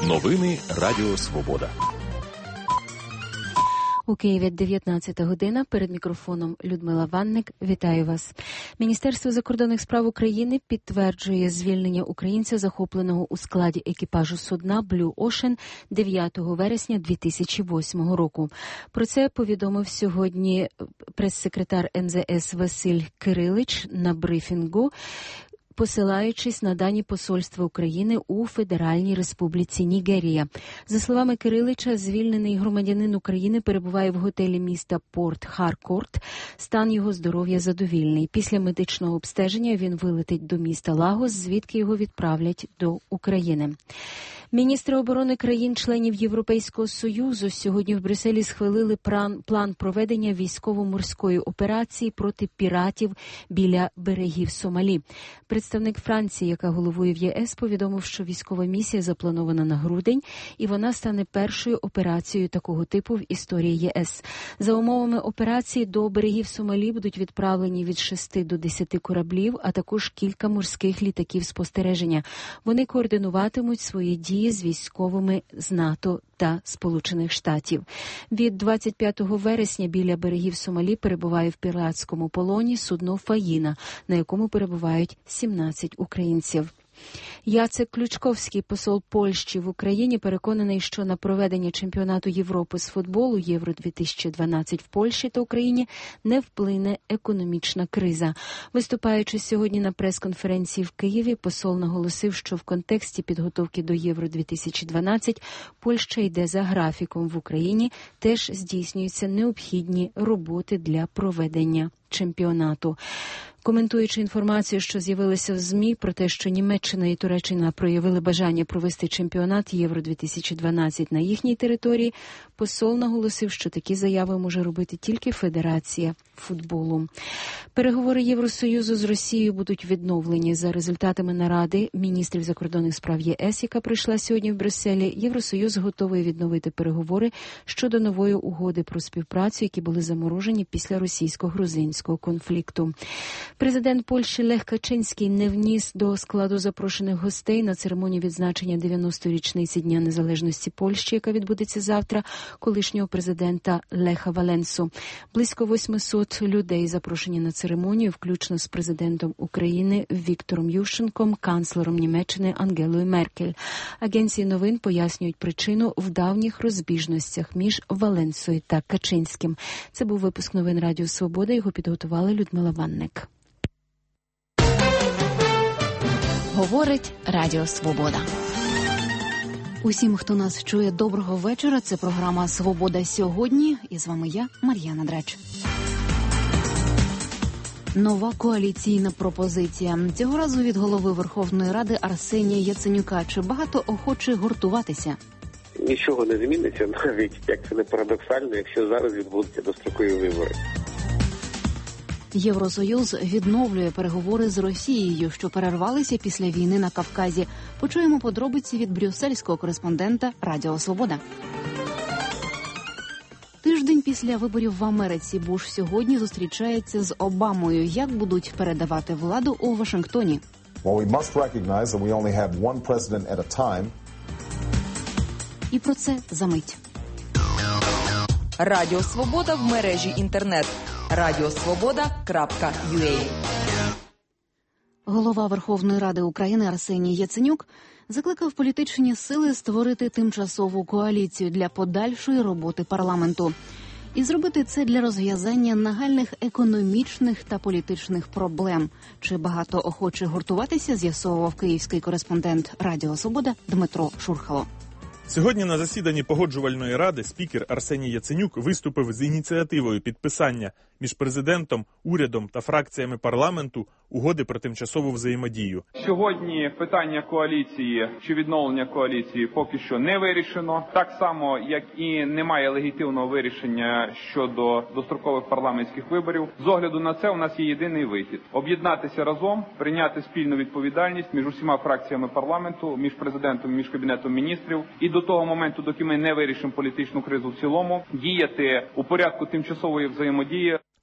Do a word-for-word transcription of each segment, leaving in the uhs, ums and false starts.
Новини Радіо Свобода. У Києві дев'ятнадцята година. Перед мікрофоном Людмила Ванник. Вітаю вас. Міністерство закордонних справ України підтверджує звільнення українця, захопленого у складі екіпажу судна Blue Ocean дев'ятого вересня дві тисячі восьмого року. Про це повідомив сьогодні прес-секретар ем зе ес Василь Кирилич на брифінгу, посилаючись на дані посольства України у Федеральній Республіці Нігерія. За словами Кирилича, звільнений громадянин України перебуває в готелі міста Порт Харкорт. Стан його здоров'я задовільний. Після медичного обстеження він вилетить до міста Лагос, звідки його відправлять до України. Міністри оборони країн-членів Європейського Союзу сьогодні в Брюсселі схвалили план проведення військово-морської операції проти піратів біля берегів Сомалі. Представник Франції, яка головує в є ес, повідомив, що військова місія запланована на грудень, і вона стане першою операцією такого типу в історії є ес. За умовами операції до берегів Сомалі будуть відправлені від шести до десяти кораблів, а також кілька морських літаків спостереження. Вони координуватимуть свої дії з військовими з НАТО та Сполучених Штатів. Від двадцять п'ятого вересня біля берегів Сомалі перебуває в піратському полоні судно «Фаїна», на якому перебувають сімнадцять українців. Яцек Ключковський, посол Польщі в Україні, переконаний, що на проведення чемпіонату Європи з футболу Євро дві тисячі дванадцять в Польщі та Україні не вплине економічна криза. Виступаючи сьогодні на прес-конференції в Києві, посол наголосив, що в контексті підготовки до Євро дві тисячі дванадцять Польща йде за графіком. В Україні теж здійснюються необхідні роботи для проведення чемпіонату. Коментуючи інформацію, що з'явилася в ЗМІ про те, що Німеччина і Туреччина проявили бажання провести чемпіонат Євро дві тисячі дванадцять на їхній території, посол наголосив, що такі заяви може робити тільки Федерація футболу. Переговори Євросоюзу з Росією будуть відновлені. За результатами наради міністрів закордонних справ є ес, яка пройшла сьогодні в Брюсселі, Євросоюз готовий відновити переговори щодо нової угоди про співпрацю, які були заморожені після російсько-грузинського конфлікту. Президент Польщі Лех Качинський не вніс до складу запрошених гостей на церемонію відзначення дев'яностої річниці Дня Незалежності Польщі, яка відбудеться завтра, колишнього президента Леха Валенсу. Близько восьмисот людей запрошені на церемонію, включно з президентом України Віктором Ющенком, канцлером Німеччини Ангелою Меркель. Агенції новин пояснюють причину в давніх розбіжностях між Валенсою та Качинським. Це був випуск новин Радіо Свобода. Його підготувала Людмила Ванник. Говорить Радіо Свобода. Усім, хто нас чує, доброго вечора. Це програма «Свобода сьогодні». І з вами я, Мар'яна Драч. Нова коаліційна пропозиція. Цього разу від голови Верховної Ради Арсенія Яценюка. Чи багато охочих гуртуватися? Нічого не зміниться, навіть, як це не парадоксально, якщо зараз відбудуться дострокові вибори. Євросоюз відновлює переговори з Росією, що перервалися після війни на Кавказі. Почуємо подробиці від брюссельського кореспондента Радіо Свобода. Тиждень після виборів в Америці Буш сьогодні зустрічається з Обамою. Як будуть передавати владу у Вашингтоні? Well, we must recognize that we only have one president at a time. І про це за мить. Радіо Свобода в мережі інтернет. радіосвобода крапка ю а. Голова Верховної Ради України Арсеній Яценюк закликав політичні сили створити тимчасову коаліцію для подальшої роботи парламенту. І зробити це для розв'язання нагальних економічних та політичних проблем. Чи багато охочих гуртуватися, з'ясовував київський кореспондент Радіо Свобода Дмитро Шурхало. Сьогодні на засіданні Погоджувальної ради спікер Арсеній Яценюк виступив з ініціативою підписання між президентом, урядом та фракціями парламенту угоди про тимчасову взаємодію. Сьогодні питання коаліції чи відновлення коаліції поки що не вирішено. Так само, як і немає легітимного вирішення щодо дострокових парламентських виборів. З огляду на це у нас є єдиний вихід – об'єднатися разом, прийняти спільну відповідальність між усіма фракціями парламенту, між президентом, між Кабінетом міністрів. І до того моменту, доки ми не вирішимо політичну кризу в цілому, діяти у порядку тимчасової взаємодії.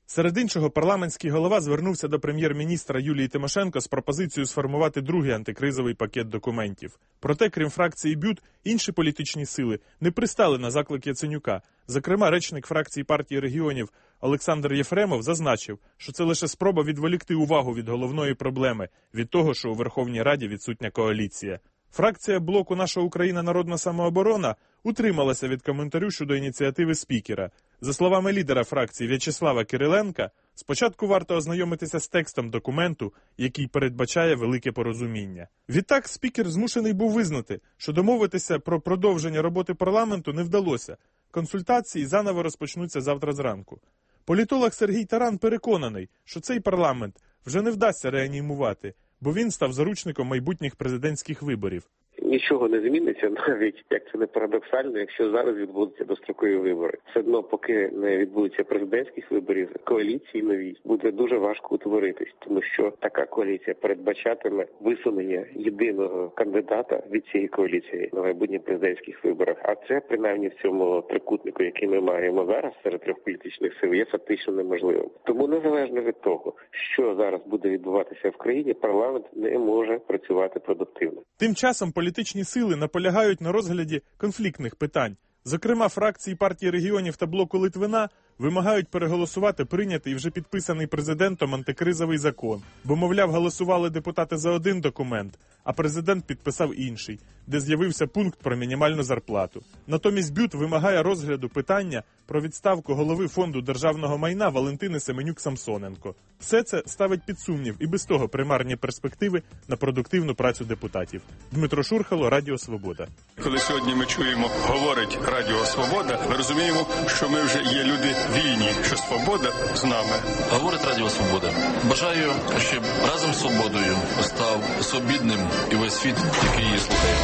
Серед іншого, парламентський голова звернувся до прем'єр-міністра Юлії Тимошенко з пропозицією сформувати другий антикризовий пакет документів. Проте, крім фракції БЮТ, інші політичні сили не пристали на заклик Яценюка. Зокрема, речник фракції партії регіонів Олександр Єфремов зазначив, що це лише спроба відволікти увагу від головної проблеми – від того, що у Верховній Раді відсутня коаліція. Фракція блоку «Наша Україна. Народна самооборона» утрималася від коментарю щодо ініціативи спікера. За словами лідера фракції В'ячеслава Кириленка, спочатку варто ознайомитися з текстом документу, який передбачає велике порозуміння. Відтак, спікер змушений був визнати, що домовитися про продовження роботи парламенту не вдалося. Консультації заново розпочнуться завтра зранку. Політолог Сергій Таран переконаний, що цей парламент вже не вдасться реанімувати, бо він став заручником майбутніх президентських виборів. Нічого не зміниться, навіть, як це не парадоксально, якщо зараз відбудуться дострокові вибори. Все одно, поки не відбудуться президентських виборів, коаліції нові буде дуже важко утворитись, тому що така коаліція передбачатиме висунення єдиного кандидата від цієї коаліції на майбутніх президентських виборах. А це, принаймні, в цьому трикутнику, який ми маємо зараз серед трьох політичних сил, є фактично неможливим. Тому незалежно від того, що зараз буде відбуватися в країні, парламент не може працювати продуктивно. Тим часом політичні сили наполягають на розгляді конфліктних питань. Зокрема, фракції партії регіонів та блоку Литвина вимагають переголосувати прийнятий і вже підписаний президентом антикризовий закон, бо, мовляв, голосували депутати за один документ, а президент підписав інший, де з'явився пункт про мінімальну зарплату. Натомість БЮТ вимагає розгляду питання про відставку голови Фонду державного майна Валентини Семенюк-Самсоненко. Все це ставить під сумнів і без того примарні перспективи на продуктивну працю депутатів. Дмитро Шурхало, Радіо Свобода. Коли сьогодні ми чуємо, говорить Радіо Свобода, ми розуміємо, що ми вже є люди вільні, що свобода з нами. Говорить Радіо Свобода. Бажаю, щоб разом з свободою став свобідним і весь світ, який її слухає.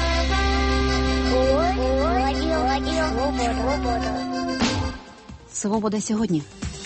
Свобода сьогодні.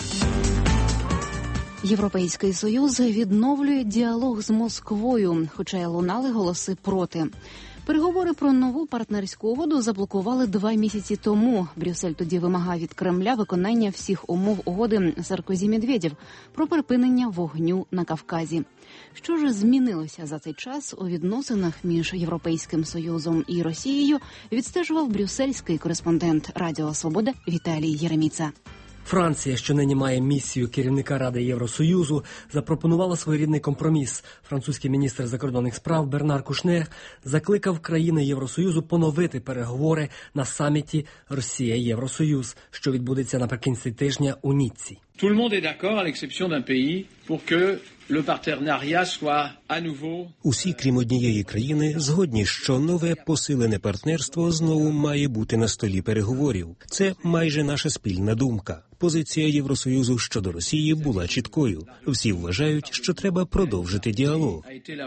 Європейський Союз відновлює діалог з Москвою, хоча й лунали голоси проти. Переговори про нову партнерську угоду заблокували два місяці тому. Брюссель тоді вимагав від Кремля виконання всіх умов угоди Саркозі-Медведєв про припинення вогню на Кавказі. Що ж змінилося за цей час у відносинах між Європейським Союзом і Росією, відстежував брюссельський кореспондент Радіо Свобода Віталій Єреміца. Франція, що нині має місію керівника Ради Євросоюзу, запропонувала своєрідний компроміс. Французький міністр закордонних справ Бернар Кушнер закликав країни Євросоюзу поновити переговори на саміті Росія-Євросоюз, що відбудеться наприкінці тижня у Ніцці. Tout le monde est d'accord, à l'exception d'un pays, pour que le partenariat soit à nouveau... Усі, крім однієї країни, згодні, що нове посилене партнерство знову має бути на столі переговорів. Це майже наша спільна думка. Позиція Євросоюзу щодо Росії була чіткою. Всі вважають, що треба продовжити діалог.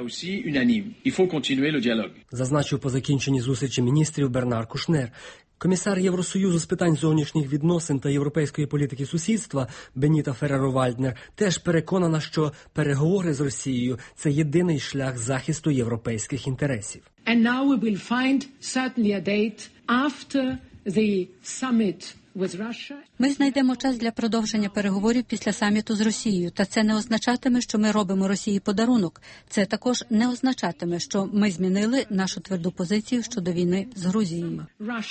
Зазначив по закінченні зустрічі міністрів Бернар Кушнер. Комісар Євросоюзу з питань зовнішніх відносин та європейської політики сусідства Беніта Ферреро-Вальднер теж переконана, що переговори з Росією – це єдиний шлях захисту європейських інтересів. And now we will find certainly a date after the summit. Ми знайдемо час для продовження переговорів після саміту з Росією, та це не означатиме, що ми робимо Росії подарунок. Це також не означатиме, що ми змінили нашу тверду позицію щодо війни з Грузією.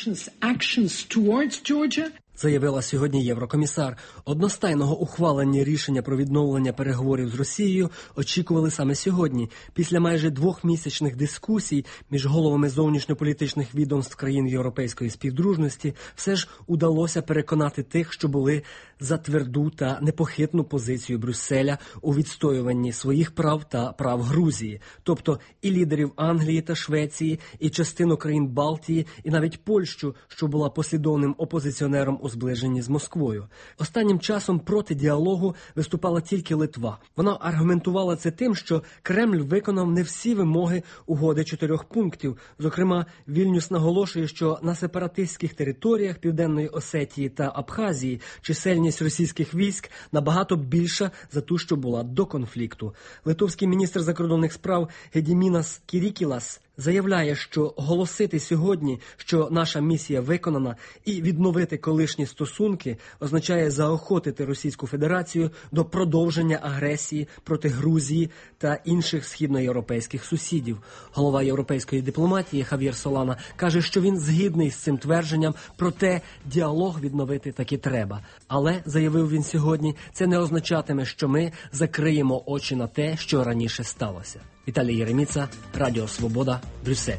Заявила сьогодні єврокомісар. Одностайного ухвалення рішення про відновлення переговорів з Росією очікували саме сьогодні. Після майже двохмісячних дискусій між головами зовнішньополітичних відомств країн Європейської співдружності все ж удалося переконати тих, що були за тверду та непохитну позицію Брюсселя у відстоюванні своїх прав та прав Грузії, тобто і лідерів Англії та Швеції, і частину країн Балтії, і навіть Польщу, що була послідовним опозиціонером у зближенні з Москвою. Останнім часом проти діалогу виступала тільки Литва. Вона аргументувала це тим, що Кремль виконав не всі вимоги угоди чотирьох пунктів. Зокрема, Вільнюс наголошує, що на сепаратистських територіях Південної Осетії та Абхазії чисельність російських військ набагато більша за ту, що була до конфлікту. Литовський міністр закордонних справ Гедімінас Кірікілас заявляє, що голосити сьогодні, що наша місія виконана, і відновити колишні стосунки означає заохотити Російську Федерацію до продовження агресії проти Грузії та інших східноєвропейських сусідів. Голова європейської дипломатії Хав'єр Солана каже, що він згідний з цим твердженням, проте діалог відновити таки треба. Але, заявив він сьогодні, це не означатиме, що ми закриємо очі на те, що раніше сталося. Віталій Єреміца, Радіо Свобода, Брюссель.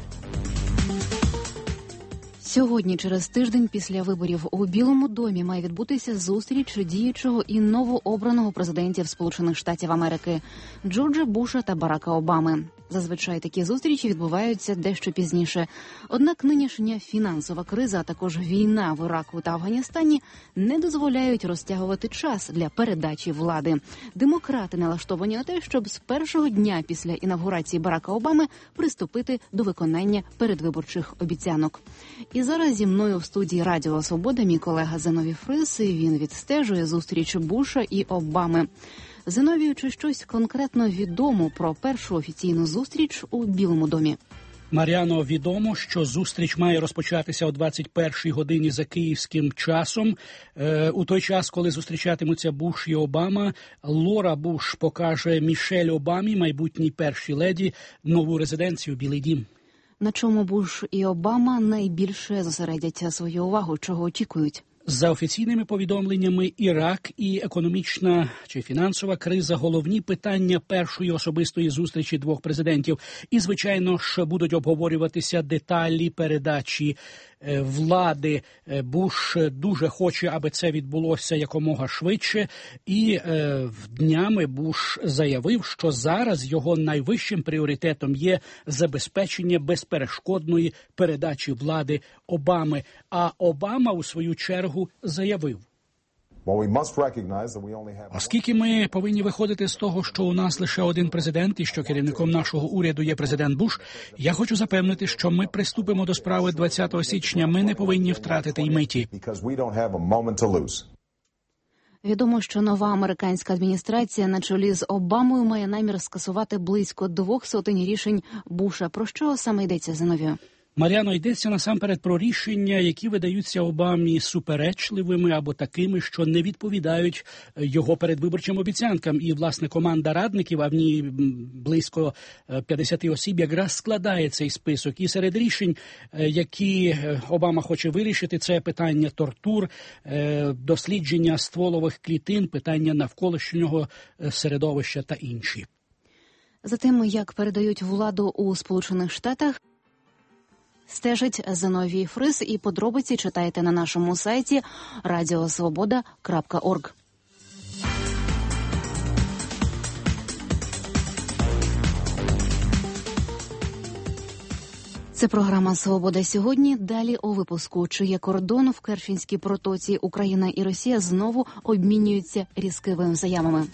Сьогодні, через тиждень після виборів у Білому домі, має відбутися зустріч діючого і новообраного президентів Сполучених Штатів Америки Джорджа Буша та Барака Обами. Зазвичай такі зустрічі відбуваються дещо пізніше. Однак нинішня фінансова криза, а також війна в Іраку та Афганістані не дозволяють розтягувати час для передачі влади. Демократи налаштовані на те, щоб з першого дня після інавгурації Барака Обами приступити до виконання передвиборчих обіцянок. І зараз зі мною в студії Радіо Свобода мій колега Зиновій Фрис, і він відстежує зустріч Буша і Обами. Зиновію, чи щось конкретно відомо про першу офіційну зустріч у Білому домі? Мар'яно, відомо, що зустріч має розпочатися о двадцять першій годині за київським часом. Е, у той час, коли зустрічатимуться Буш і Обама, Лора Буш покаже Мішель Обамі, майбутній першій леді, нову резиденцію Білий дім. На чому Буш і Обама найбільше зосередяться свою увагу, чого очікують? За офіційними повідомленнями, Ірак і економічна чи фінансова криза – головні питання першої особистої зустрічі двох президентів. І, звичайно ж, будуть обговорюватися деталі передачі влади. Буш дуже хоче, аби це відбулося якомога швидше. І е, днями Буш заявив, що зараз його найвищим пріоритетом є забезпечення безперешкодної передачі влади Обами. А Обама, у свою чергу, заявив: оскільки ми повинні виходити з того, що у нас лише один президент і що керівником нашого уряду є президент Буш, я хочу запевнити, що ми приступимо до справи двадцятого січня. Ми не повинні втратити й миті. Відомо, що нова американська адміністрація на чолі з Обамою має намір скасувати близько двох сотень рішень Буша. Про що саме йдеться, Зиновію? Мар'яно, йдеться насамперед про рішення, які видаються Обамі суперечливими або такими, що не відповідають його передвиборчим обіцянкам. І, власне, команда радників, а в ній близько п'ятдесят осіб, якраз складає цей список. І серед рішень, які Обама хоче вирішити, це питання тортур, дослідження стволових клітин, питання навколишнього середовища та інші. За тим, як передають владу у Сполучених Штатах, стежить Зиновій Фрис, і подробиці читайте на нашому сайті радіо свобода крапка орг. Це програма «Свобода сьогодні». Далі у випуску. Чи є кордон в Керченській протоці? Україна і Росія знову обмінюються різкими заявами.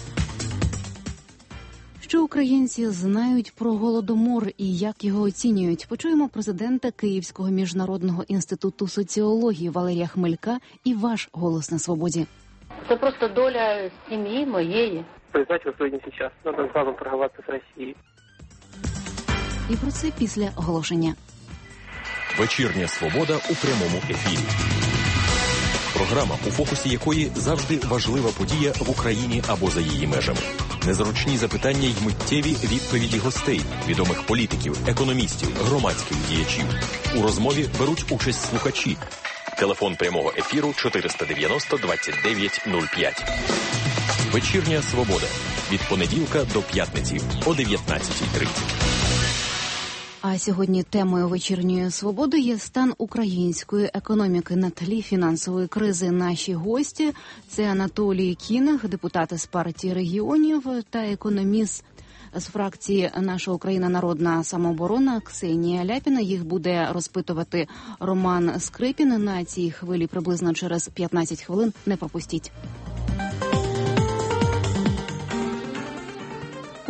Що українці знають про Голодомор і як його оцінюють? Почуємо президента Київського міжнародного інституту соціології Валерія Хмелька і ваш голос на свободі. Це просто доля сім'ї моєї. Признать его сегодня сейчас. Надо с глазом торговаться с Россией. І про це після оголошення. Вечірня свобода у прямому ефірі. Програма, у фокусі якої завжди важлива подія в Україні або за її межами. Незручні запитання й миттєві відповіді гостей, відомих політиків, економістів, громадських діячів. У розмові беруть участь слухачі. Телефон прямого ефіру чотириста дев'яносто двадцять дев'ять нуль п'ять. Вечірня свобода. Від понеділка до п'ятниці о дев'ятнадцятій тридцять. А сьогодні темою вечірньої свободи є стан української економіки на тлі фінансової кризи. Наші гості – це Анатолій Кінах, депутат з партії регіонів, та економіст з фракції «Наша Україна Народна самооборона» Ксенія Ляпіна. Їх буде розпитувати Роман Скрипін. На цій хвилі приблизно через п'ятнадцять хвилин. Не пропустіть.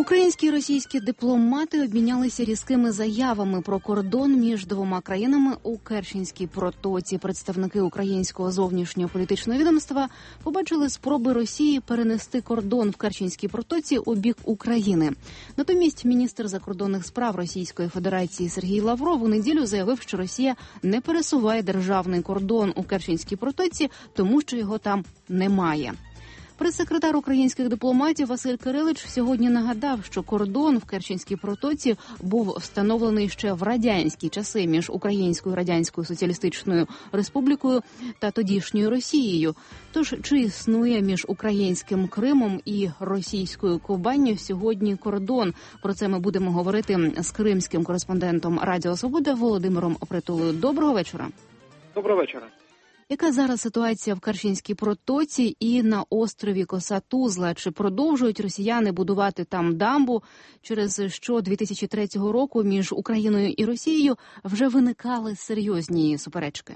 Українські і російські дипломати обмінялися різкими заявами про кордон між двома країнами у Керченській протоці. Представники українського зовнішньополітичного відомства побачили спроби Росії перенести кордон в Керченській протоці у бік України. Натомість міністр закордонних справ Російської Федерації Сергій Лавров у неділю заявив, що Росія не пересуває державний кордон у Керченській протоці, тому що його там немає. Прес-секретар українських дипломатів Василь Кирилич сьогодні нагадав, що кордон в Керченській протоці був встановлений ще в радянські часи між Українською Радянською Соціалістичною Республікою та тодішньою Росією. Тож, чи існує між українським Кримом і російською Кубанню сьогодні кордон? Про це ми будемо говорити з кримським кореспондентом Радіо Свобода Володимиром Притулою. Доброго вечора. Доброго вечора. Яка зараз ситуація в Керченській протоці і на острові Коса-Тузла? Чи продовжують росіяни будувати там дамбу, через що дві тисячі третього року між Україною і Росією вже виникали серйозні суперечки?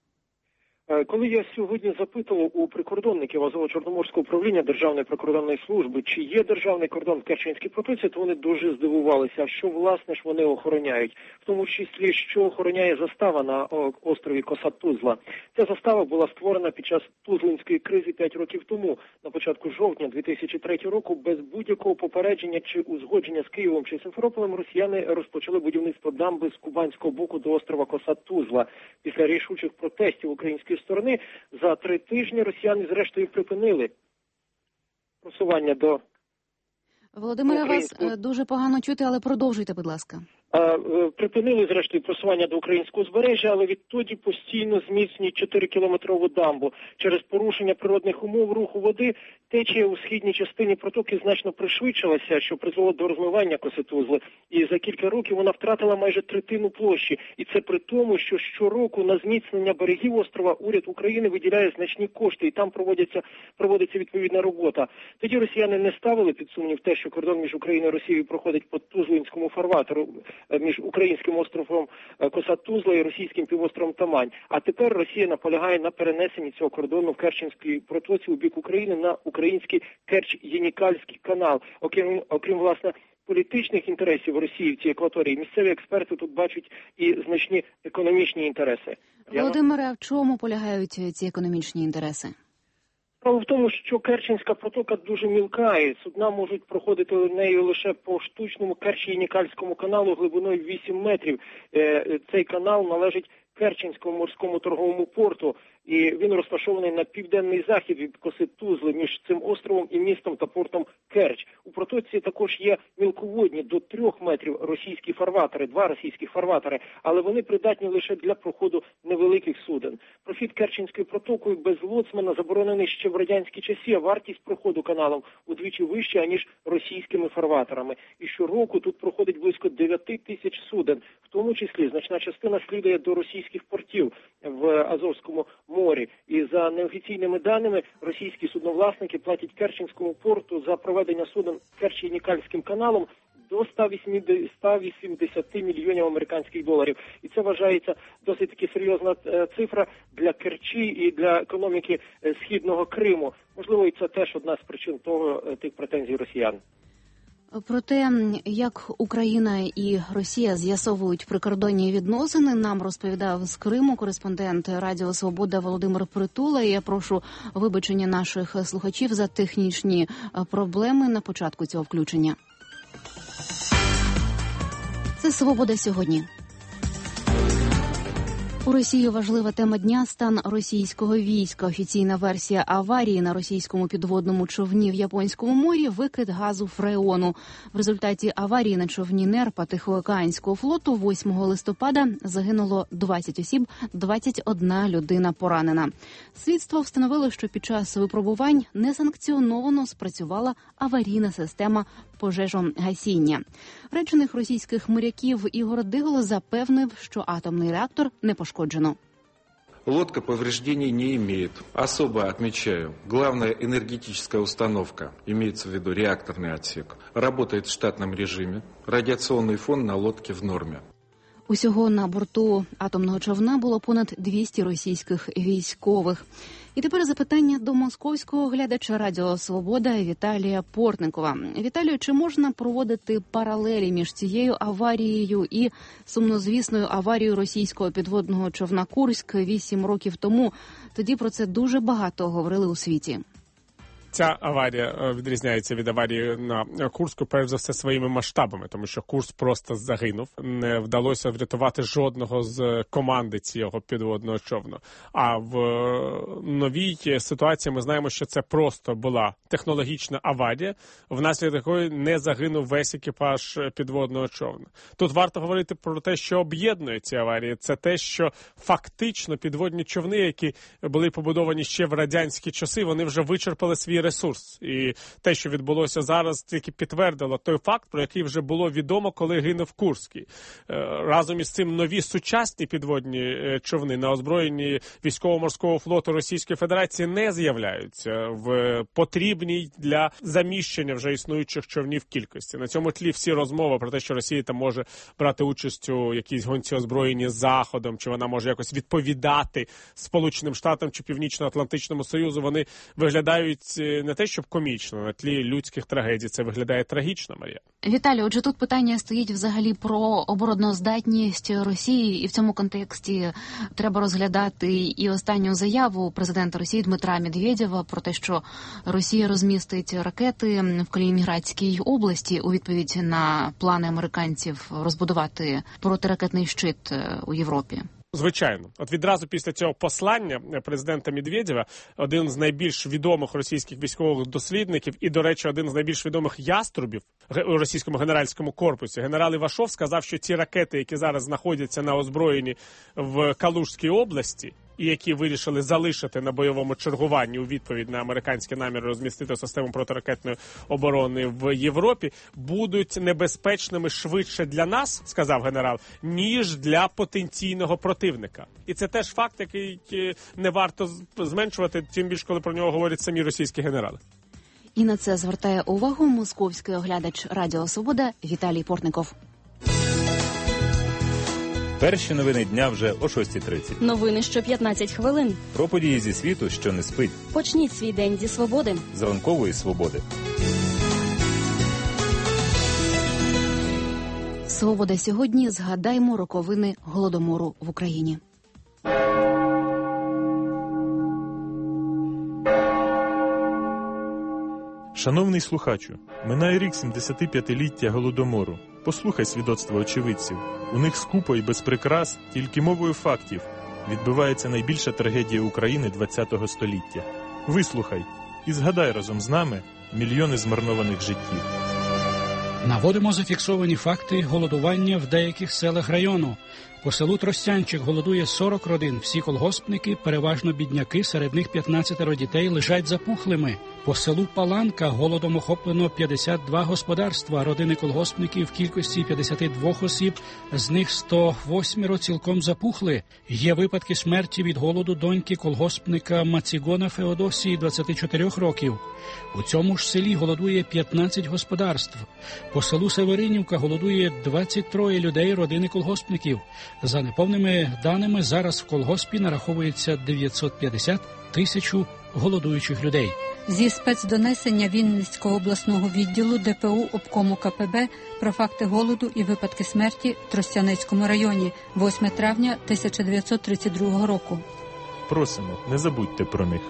Коли я сьогодні запитував у прикордонників Азово-Чорноморського управління Державної прикордонної служби, чи є державний кордон в Керченській протоці, то вони дуже здивувалися, що власне ж вони охороняють. В тому числі, що охороняє застава на острові Коса-Тузла. Ця застава була створена під час Тузлинської кризи п'ять років тому, на початку жовтня дві тисячі третього року, без будь-якого попередження чи узгодження з Києвом чи Симферополем росіяни розпочали будівництво дамби з кубанського боку до острова Коса-Тузла. Після рішучих протестів української сторони за три тижні росіяни зрештою припинили просування до Володимире, українського... вас дуже погано чути, але продовжуйте, будь ласка. Припинили, зрештою, просування до українського узбережжя, але відтоді постійно зміцнюють чотирикілометрову дамбу. Через порушення природних умов руху води течія у східній частині протоки значно пришвидшилася, що призвело до розмивання Коси-Тузли. І за кілька років вона втратила майже третину площі. І це при тому, що щороку на зміцнення берегів острова уряд України виділяє значні кошти, і там проводиться, проводиться відповідна робота. Тоді росіяни не ставили під сумнів те, що кордон між Україною і Росією проходить по Тузлинському фарватеру, між українським островом Коса-Тузла і російським півостровом Тамань. А тепер Росія наполягає на перенесенні цього кордону в Керченській протоці у бік України на український Керч-Єнікальський канал. Окрім, окрім власне, політичних інтересів Росії в цій акваторії, місцеві експерти тут бачать і значні економічні інтереси. Володимире, а в чому полягають ці економічні інтереси? Справа в тому, що Керченська протока дуже мілка, і судна можуть проходити нею лише по штучному Керч-Єнікальському каналу глибиною вісім метрів. Цей канал належить Керченському морському торговому порту, і він розташований на південний захід від Коси-Тузли, між цим островом і містом та портом Керч. У протоці також є мілководні до трьох метрів російські фарватери, два російські фарватери, але вони придатні лише для проходу невеликих суден. Прохід Керченською протокою без лоцмана заборонений ще в радянські часи, а вартість проходу каналом удвічі вища, аніж російськими фарватерами. І щороку тут проходить близько дев'ять тисяч суден, в тому числі значна частина слідує до російських портів в Азовському морі. І за неофіційними даними, російські судновласники платять Керченському порту за проведення суден Керч-Єнікальським каналом до ста вісімдесят мільйонів американських доларів. І це вважається досить таки серйозна цифра для Керчі і для економіки Східного Криму. Можливо, і це теж одна з причин того, тих претензій росіян. Про те, як Україна і Росія з'ясовують прикордонні відносини, нам розповідав з Криму кореспондент Радіо Свобода Володимир Притула. І я прошу вибачення наших слухачів за технічні проблеми на початку цього включення. Це «Свобода сьогодні». У Росії важлива тема дня – стан російського війська. Офіційна версія аварії на російському підводному човні в Японському морі – викид газу фреону. В результаті аварії на човні «Нерпа» Тихоокеанського флоту восьмого листопада загинуло двадцять осіб, двадцять одна людина поранена. Слідство встановило, що під час випробувань несанкціоновано спрацювала аварійна система пожежогасіння. Речених російських моряків Ігор Диголо запевнив, що атомний реактор не пошкоджено. Лодка повреждений не имеет. Особо отмечаю, главная энергетическая установка, имеется в виду реакторный отсек, работает в штатном режиме. Радиационный фон на лодке в норме. Усього на борту атомного човна було понад двісті російських військових. І тепер запитання до московського глядача Радіо Свобода Віталія Портникова. Віталію, чи можна проводити паралелі між цією аварією і сумнозвісною аварією російського підводного човна «Курськ» вісім років тому? Тоді про це дуже багато говорили у світі. Ця аварія відрізняється від аварії на Курську, перш за все, своїми масштабами, тому що Курськ просто загинув. Не вдалося врятувати жодного з команди цього підводного човна. А в новій ситуації ми знаємо, що це просто була технологічна аварія, внаслідок якої не загинув весь екіпаж підводного човна. Тут варто говорити про те, що об'єднує ці аварії. Це те, що фактично підводні човни, які були побудовані ще в радянські часи, вони вже вичерпали свій ресурс. І те, що відбулося зараз, тільки підтвердило той факт, про який вже було відомо, коли гинув Курський. Разом із цим нові сучасні підводні човни на озброєнні військово-морського флоту Російської Федерації не з'являються в потрібній для заміщення вже існуючих човнів кількості. На цьому тлі всі розмови про те, що Росія там може брати участь у якійсь гонці озброєнні з Заходом, чи вона може якось відповідати Сполученим Штатам чи Північно-Атлантичному Союзу, вони виглядають не те, щоб комічно, на тлі людських трагедій. Це виглядає трагічно, Марія. Віталій, отже, тут питання стоїть взагалі про обороноздатність Росії, і в цьому контексті треба розглядати і останню заяву президента Росії Дмитра Медведєва про те, що Росія розмістить ракети в Калінінградській області у відповідь на плани американців розбудувати протиракетний щит у Європі. Звичайно. От відразу після цього послання президента Медведєва один з найбільш відомих російських військових дослідників і, до речі, один з найбільш відомих яструбів у російському генеральському корпусі, генерал Івашов, сказав, що ці ракети, які зараз знаходяться на озброєнні в Калужській області, і які вирішили залишити на бойовому чергуванні у відповідь на американські наміри розмістити систему протиракетної оборони в Європі, будуть небезпечними швидше для нас, сказав генерал, ніж для потенційного противника. І це теж факт, який не варто зменшувати, тим більше, коли про нього говорять самі російські генерали. І на це звертає увагу московський оглядач Радіо Свобода Віталій Портников. Перші новини дня вже о шостій тридцять. Новини що п'ятнадцять хвилин. Про події зі світу, що не спить. Почніть свій день зі свободи. З ранкової свободи. Свобода сьогодні. Згадаймо роковини Голодомору в Україні. Шановний слухачу, минає рік сімдесятип'ятиліття Голодомору. Послухай свідоцтва очевидців. У них скупо і без прикрас, тільки мовою фактів, відбувається найбільша трагедія України ХХ століття. Вислухай і згадай разом з нами мільйони змарнованих життів. Наводимо зафіксовані факти голодування в деяких селах району. По селу Тростянчик голодує сорок родин. Всі колгоспники, переважно бідняки, серед них п'ятнадцятеро дітей, лежать запухлими. По селу Паланка голодом охоплено п'ятдесят два господарства. Родини колгоспників в кількості п'ятдесят два осіб, з них сто вісім цілком запухли. Є випадки смерті від голоду доньки колгоспника Мацігона Феодосії, двадцяти чотирьох років. У цьому ж селі голодує п'ятнадцять господарств. По селу Северинівка голодує двадцять три людей родини колгоспників. За неповними даними, зараз в колгоспі нараховується дев'ятсот п'ятдесят тисяч голодуючих людей. Зі спецдонесення Вінницького обласного відділу Де Пе У обкому Ка Пе Бе про факти голоду і випадки смерті в Тростянецькому районі восьмого травня тисяча дев'ятсот тридцять другого року. Просимо, не забудьте про них.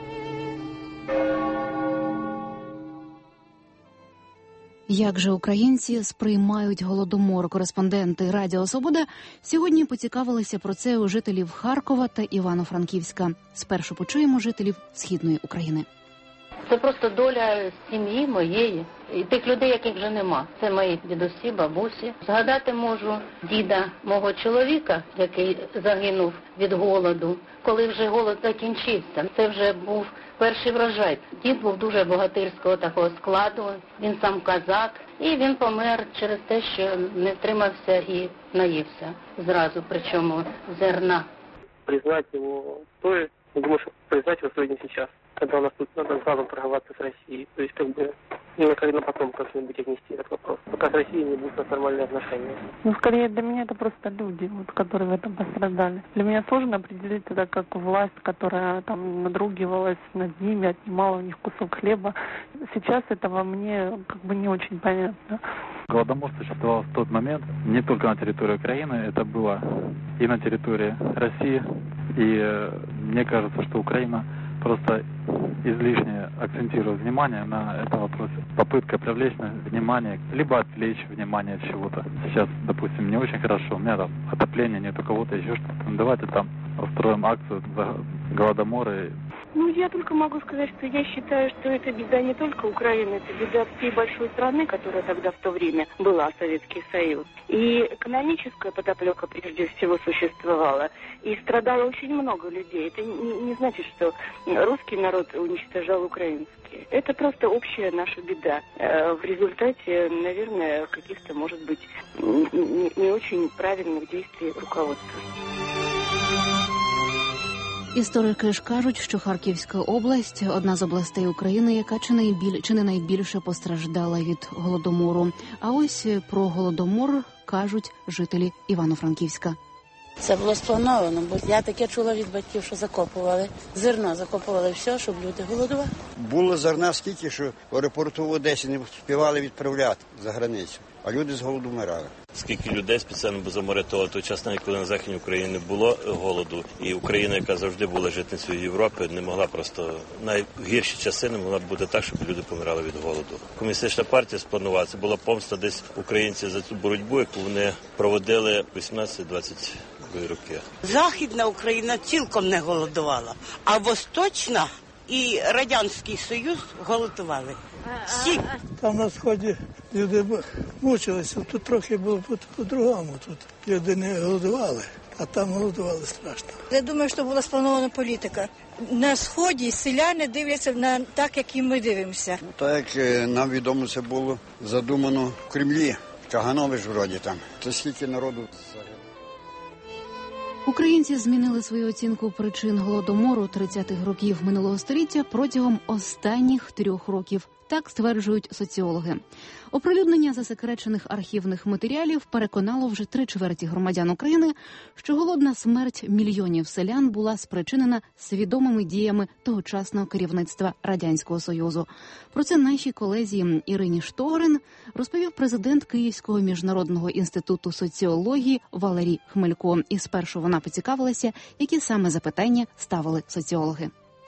Як же українці сприймають Голодомор? Кореспонденти Радіо Свобода сьогодні поцікавилися про це у жителів Харкова та Івано-Франківська. Спершу почуємо жителів Східної України. Це просто доля сім'ї моєї і тих людей, яких вже нема. Це мої дідусі, бабусі. Згадати можу діда мого чоловіка, який загинув від голоду, коли вже голод закінчився. Це вже був перший врожай. Дід був дуже богатирського такого складу, він сам козак, і він помер через те, що не втримався і наївся зразу, причому зерна. Признать его стоит, я думаю, что признать его стоит не сейчас. тогда у нас тут надо сразу торговаться с Россией. То есть, как бы, и на потом как-нибудь отнести этот вопрос. Пока с Россией не будут нормальные отношения. Ну, скорее, для меня это просто люди, вот, которые в этом пострадали. Для меня сложно определить это как власть, которая там надругивалась над ними, отнимала у них кусок хлеба. Сейчас этого мне как бы не очень понятно. Голодомор существовал в тот момент не только на территории Украины, это было и на территории России. И э, мне кажется, что Украина просто излишне акцентирует внимание на этом вопросе. Попытка привлечь внимание, либо отвлечь внимание от чего-то. Сейчас, допустим, не очень хорошо, у меня там отопление нет, у кого-то еще что-то. Ну, давайте там устроим акцию за голодоморы. Ну, я только могу сказать, что я считаю, что это беда не только Украины, это беда всей большой страны, которая тогда в то время была, Советский Союз. И экономическая подоплека прежде всего существовала. И страдало очень много людей. Это не, не значит, что русский народ уничтожал украинский. Это просто общая наша беда. В результате, наверное, каких-то, может быть, не, не очень правильных действий руководства. Історики ж кажуть, що Харківська область – одна з областей України, яка чи, найбіль... чи не найбільше постраждала від Голодомору. А ось про Голодомор кажуть жителі Івано-Франківська. Це було сплановано, бо я таке чула від батьків, що закопували зерно, закопували все, щоб люди голодували. Було зерна стільки, що в аеропорту в Одесі не встигали відправляти за границю, а люди з голоду вмирали. Скільки людей спеціально було заморятовано, той час, навіть коли на Західній Україні не було голоду, і Україна, яка завжди була житницею Європи, не могла просто, найгірші часи не могла бути так, щоб люди помирали від голоду. Комуністична партія спланувала, це була помста десь українців за цю боротьбу, яку вони проводили вісімнадцять-двадцять роки. Західна Україна цілком не голодувала, а Восточна і Радянський Союз голодували. Всі. Там на Сході люди мучилися, тут трохи було по-другому. Тут люди не голодували, а там голодували страшно. Я думаю, що була спланована політика. На Сході селяни дивляться на так, як і ми дивимося. Так, як нам відомо, це було задумано в Кремлі. Каганович вроді там. Це скільки народу... Українці змінили свою оцінку причин Голодомору тридцятих років минулого століття протягом останніх трьох років. Так стверджують соціологи. Оприлюднення засекречених архівних матеріалів переконало вже три чверті громадян України, що голодна смерть мільйонів селян була спричинена свідомими діями тогочасного керівництва Радянського Союзу. Про це нашій колезі Ірині Штогрин розповів президент Київського міжнародного інституту соціології Валерій Хмелько. І спершу вона поцікавилася, які саме запитання ставили соціологи.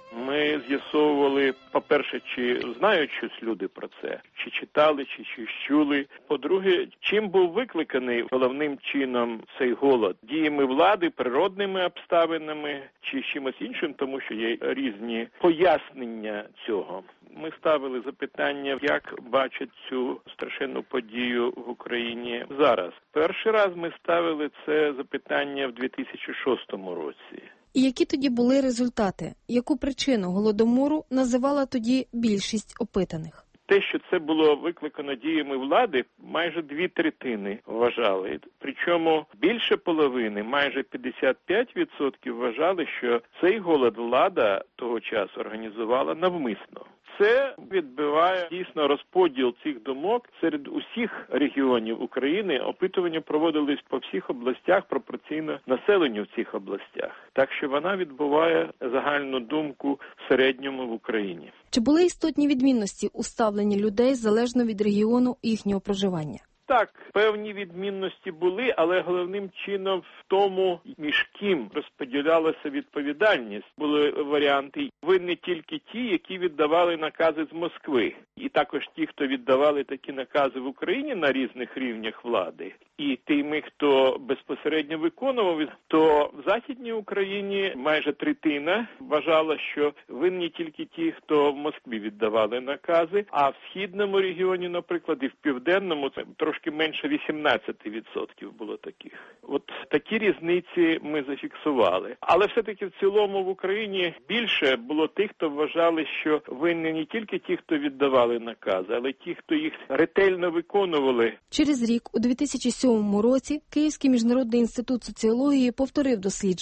Ми з'ясовували, по-перше, чи знають щось люди про це, чи читали, чи щось чули. По-друге, чим був викликаний головним чином цей голод? Діями влади, природними обставинами, чи чимось іншим, тому що є різні пояснення цього. Ми ставили запитання, як бачать цю страшенну подію в Україні зараз. Перший раз ми ставили це запитання в дві тисячі шостому році. І які тоді були результати? Яку причину Голодомору називала тоді більшість опитаних? Те, що це було викликано діями влади, майже дві третини вважали. Причому більше половини, майже п'ятдесят п'ять відсотків вважали, що цей голод влада того часу організувала навмисно. Це відбиває дійсно розподіл цих думок серед усіх регіонів України. Опитування проводились по всіх областях пропорційно населенню в цих областях. Так що вона відбуває загальну думку в середньому в Україні. Чи були істотні відмінності у ставленні людей залежно від регіону їхнього проживання? Так, певні відмінності були, але головним чином в тому, між ким розподілялася відповідальність. Були варіанти. Винні тільки ті, які віддавали накази з Москви. І також ті, хто віддавали такі накази в Україні на різних рівнях влади. І тими, хто безпосередньо виконував, то в Західній Україні майже третина вважала, що винні тільки ті, хто в Москві віддавали накази, а в Східному регіоні, наприклад, і в Південному трошки менше вісімнадцять відсотків було таких. От такі різниці ми зафіксували. Але все-таки в цілому в Україні більше було тих, хто вважали, що винні не тільки ті, хто віддавали накази, але ті, хто їх ретельно виконували. Через рік, у дві тисячі сьомому році, Київський міжнародний інститут соціології повторив дослідження.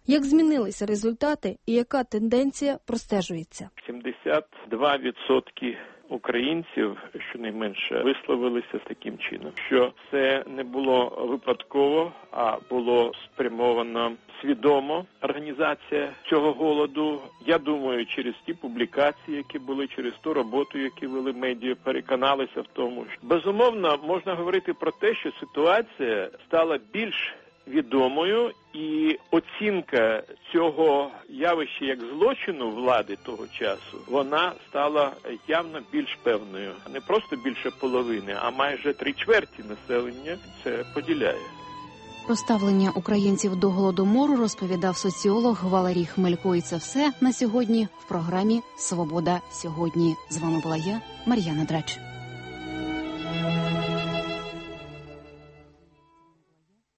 Як змінилися результати і яка тенденція простежується? сімдесят два відсотки українців, щонайменше, висловилися таким чином, що це не було випадково, а було спрямовано свідомо організація цього голоду. Я думаю, через ті публікації, які були, через ту роботу, яку вели медіа, переконалися в тому, що безумовно можна говорити про те, що ситуація стала більш відомою, і оцінка цього явища як злочину влади того часу, вона стала явно більш певною. Не просто більше половини, а майже три чверті населення це поділяє. Про ставлення українців до Голодомору розповідав соціолог Валерій Хмелько. І це все на сьогодні в програмі «Свобода сьогодні». З вами була я, Мар'яна Драч.